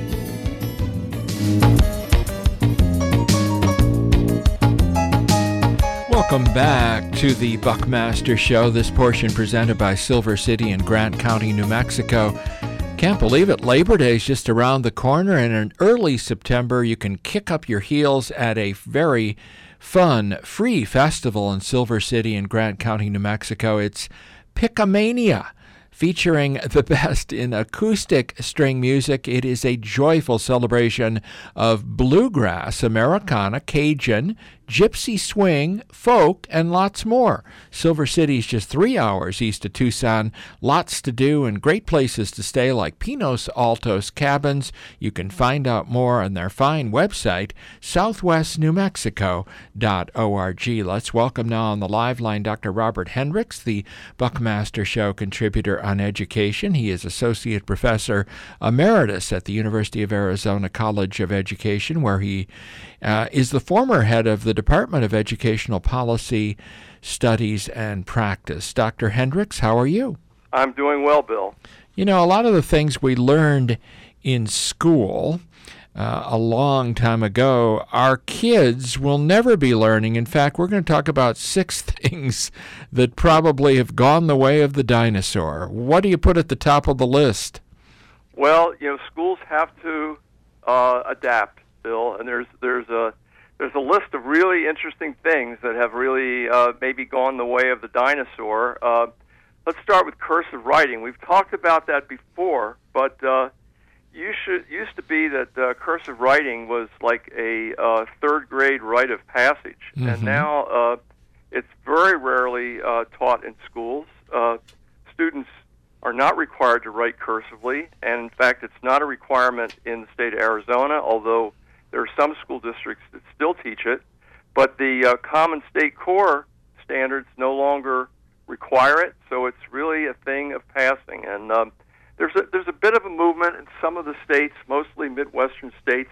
Welcome back to the Buckmaster Show. This portion presented by Silver City in Grant County, New Mexico. Can't believe it. Labor Day is just around the corner, and in early September, you can kick up your heels at a very fun, free festival in Silver City in Grant County, New Mexico. It's Pickamania, featuring the best in acoustic string music. It is a joyful celebration of bluegrass, Americana, Cajun, gypsy swing, folk, and lots more. Silver City is just three hours east of Tucson. Lots to do and great places to stay like Pinos Altos Cabins. You can find out more on their fine website, southwest new mexico dot org. Let's welcome now on the live line Doctor Robert Hendricks, the Buckmaster Show contributor on education. He is Associate Professor Emeritus at the University of Arizona College of Education, where he uh, is the former head of the Department of Educational Policy, Studies, and Practice. Doctor Hendricks, how are you? I'm doing well, Bill. You know, a lot of the things we learned in school uh, a long time ago, our kids will never be learning. In fact, we're going to talk about six things that probably have gone the way of the dinosaur. What do you put at the top of the list? Well, you know, schools have to uh, adapt, Bill, and there's there's a there's a list of really interesting things that have really uh, maybe gone the way of the dinosaur. Uh, let's start with cursive writing. We've talked about that before, but uh, you should used to be that uh, cursive writing was like a uh, third grade rite of passage, mm-hmm. and now uh, it's very rarely uh, taught in schools. Uh, students are not required to write cursively, and in fact, it's not a requirement in the state of Arizona, although there are some school districts that still teach it. But the uh, Common State Core standards no longer require it, so it's really a thing of passing. And um, there's a, there's a bit of a movement in some of the states, mostly Midwestern states,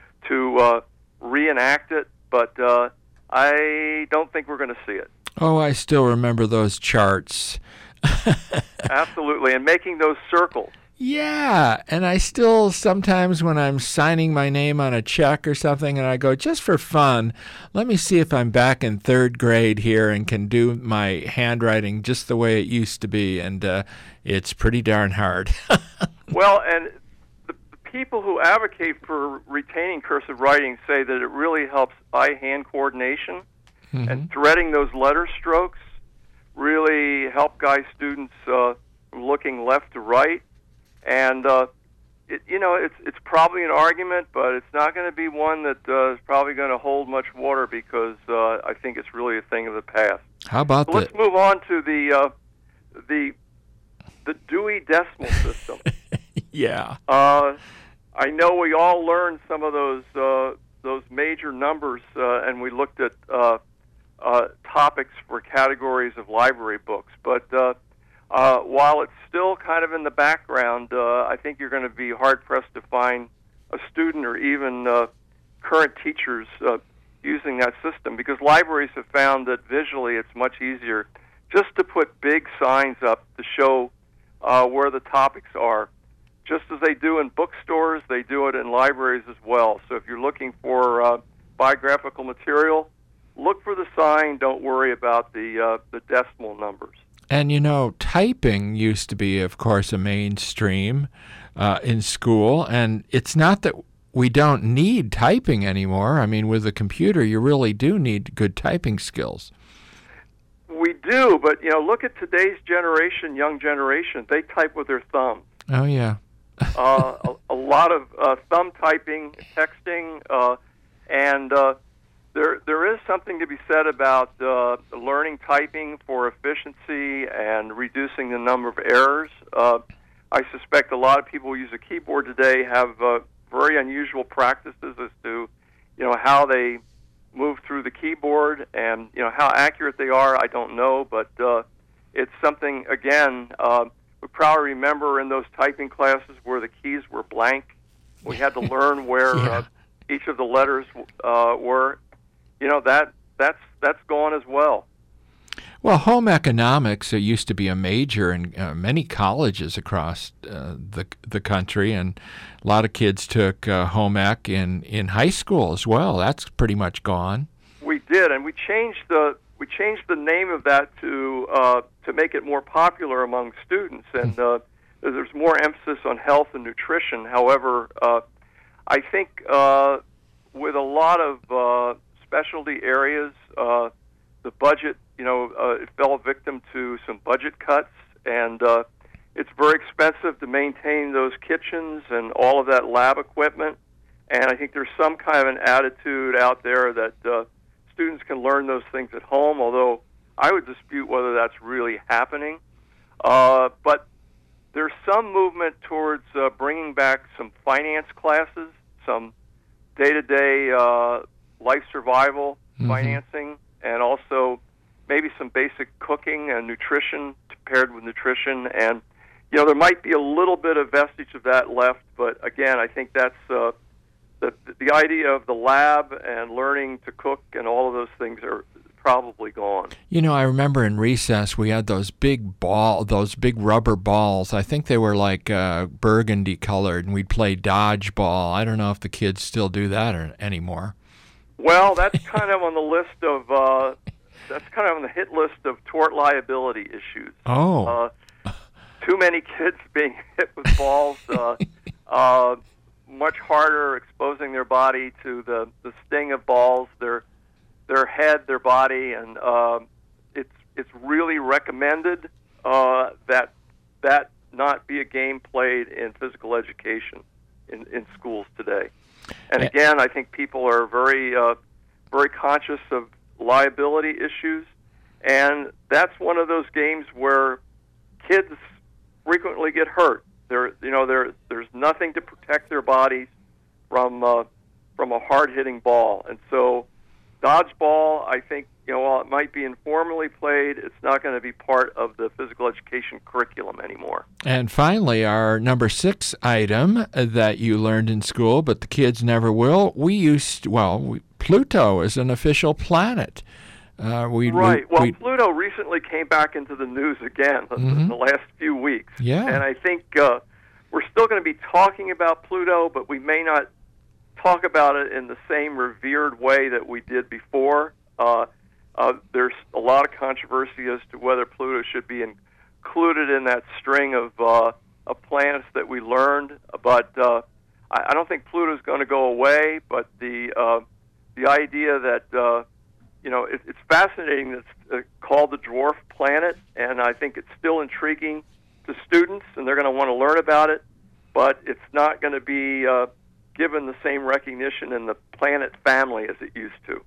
to uh, reenact it, but uh, I don't think we're going to see it. Oh, I still remember those charts. Absolutely, and making those circles. Yeah, and I still sometimes when I'm signing my name on a check or something and I go, just for fun, let me see if I'm back in third grade here and can do my handwriting just the way it used to be, and uh, it's pretty darn hard. Well, and the people who advocate for retaining cursive writing say that it really helps eye-hand coordination, mm-hmm. and threading those letter strokes really help guide students uh, looking left to right. And, uh, it, you know, it's it's probably an argument, but it's not going to be one that uh, is probably going to hold much water because uh, I think it's really a thing of the past. How about so that? Let's move on to the uh, the the Dewey Decimal System. Yeah. Uh, I know we all learned some of those uh, those major numbers, uh, and we looked at uh, uh, topics for categories of library books, but uh, Uh, while it's still kind of in the background, uh, I think you're going to be hard-pressed to find a student or even uh, current teachers uh, using that system, because libraries have found that visually it's much easier just to put big signs up to show uh, where the topics are. Just as they do in bookstores, they do it in libraries as well. So if you're looking for uh, biographical material, look for the sign. Don't worry about the uh, the decimal numbers. And, you know, typing used to be, of course, a mainstream uh, in school. And it's not that we don't need typing anymore. I mean, with a computer, you really do need good typing skills. We do, but, you know, look at today's generation, young generation. They type with their thumbs. Oh, yeah. uh, a, a lot of uh, thumb typing, texting, uh, and uh, there there is something to be said about uh, learning typing for efficiency and reducing the number of errors. Uh, I suspect a lot of people who use a keyboard today have uh, very unusual practices as to, you know, how they move through the keyboard, and, you know, how accurate they are, I don't know, but uh, it's something, again, uh, we probably remember in those typing classes where the keys were blank. We had to learn where yeah. uh, each of the letters uh, were. You know, that that's that's gone as well. Well, home economics uh, used to be a major in uh, many colleges across uh, the the country, and a lot of kids took uh, home ec in, in high school as well. That's pretty much gone. We did, and we changed the we changed the name of that to uh, to make it more popular among students, and uh, there's more emphasis on health and nutrition. However, uh, I think uh, with a lot of uh, specialty areas, uh, the budget, you know, uh, it fell victim to some budget cuts, and uh, it's very expensive to maintain those kitchens and all of that lab equipment. And I think there's some kind of an attitude out there that uh, students can learn those things at home, although I would dispute whether that's really happening. Uh, but there's some movement towards uh, bringing back some finance classes, some day-to-day uh, life survival mm-hmm. financing, and also maybe some basic cooking and nutrition paired with nutrition. And, you know, there might be a little bit of vestige of that left, but again, I think that's uh, the the idea of the lab and learning to cook and all of those things are probably gone. You know, I remember in recess we had those big ball, those big rubber balls. I think they were like uh, burgundy colored, and we'd play dodgeball. I don't know if the kids still do that or, anymore. Well, that's kind of on the list of uh, that's kind of on the hit list of tort liability issues. Oh, uh, too many kids being hit with balls. Uh, uh, much harder exposing their body to the, the sting of balls, their their head, their body, and uh, it's it's really recommended uh, that that not be a game played in physical education in, in schools today. And again, I think people are very uh, very conscious of liability issues, and that's one of those games where kids frequently get hurt. There, you know, there there's nothing to protect their bodies from uh, from a hard-hitting ball, and so dodgeball, I think, you know, while it might be informally played, it's not going to be part of the physical education curriculum anymore. And finally, our number six item that you learned in school, but the kids never will. We used, well, we, Pluto is an official planet. Uh, we, right. We, well, we, Pluto recently came back into the news again mm-hmm. in the last few weeks. Yeah. And I think uh, we're still going to be talking about Pluto, but we may not talk about it in the same revered way that we did before. Uh, uh, there's a lot of controversy as to whether Pluto should be included in that string of, uh, of planets that we learned. But uh, I, I don't think Pluto's going to go away. But the uh, the idea that uh, you know it, it's fascinating. It's uh, called the dwarf planet, and I think it's still intriguing to students, and they're going to want to learn about it. But it's not going to be uh, given the same recognition in the planet family as it used to.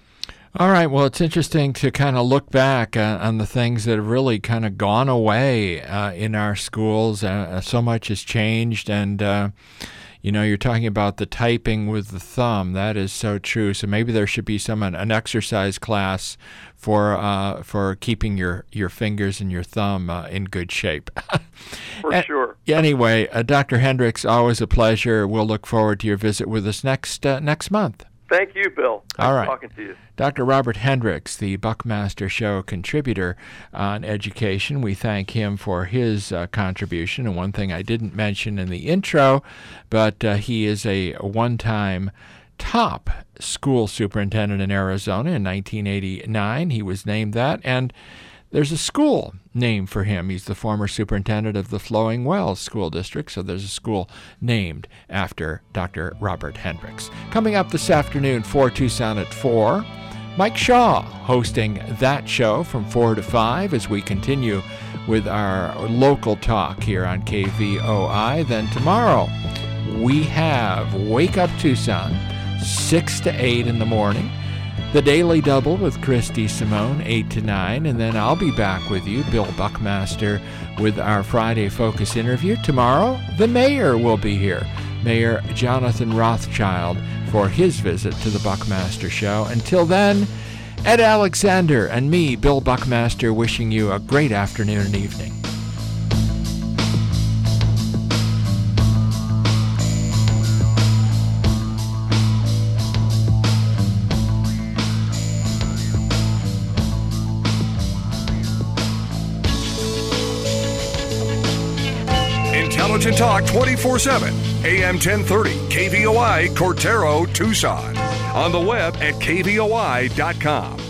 All right. Well, it's interesting to kind of look back uh, on the things that have really kind of gone away uh, in our schools. Uh, so much has changed, and uh, you know, you're talking about the typing with the thumb. That is so true. So maybe there should be some an exercise class for uh, for keeping your, your fingers and your thumb uh, in good shape. For and, sure. Anyway, uh, Doctor Hendricks, always a pleasure. We'll look forward to your visit with us next uh, next month. Thank you, Bill. Nice All right. talking to you. Doctor Robert Hendricks, the Buckmaster Show contributor on education. We thank him for his uh, contribution. And one thing I didn't mention in the intro, but uh, he is a one-time top school superintendent in Arizona. In nineteen eighty-nine, he was named that, and there's a school named for him. He's the former superintendent of the Flowing Wells School District, so there's a school named after Doctor Robert Hendricks. Coming up this afternoon for Tucson at four, Mike Shaw hosting that show from four to five as we continue with our local talk here on K V O I. Then tomorrow we have Wake Up Tucson, six to eight in the morning. The Daily Double with Christy Simone, eight to nine, and then I'll be back with you, Bill Buckmaster, with our Friday Focus interview. Tomorrow, the mayor will be here, Mayor Jonathan Rothschild, for his visit to the Buckmaster Show. Until then, Ed Alexander and me, Bill Buckmaster, wishing you a great afternoon and evening. Intelligent Talk twenty-four seven, A M ten thirty, K V O I, Cortero, Tucson. On the web at K V O I dot com.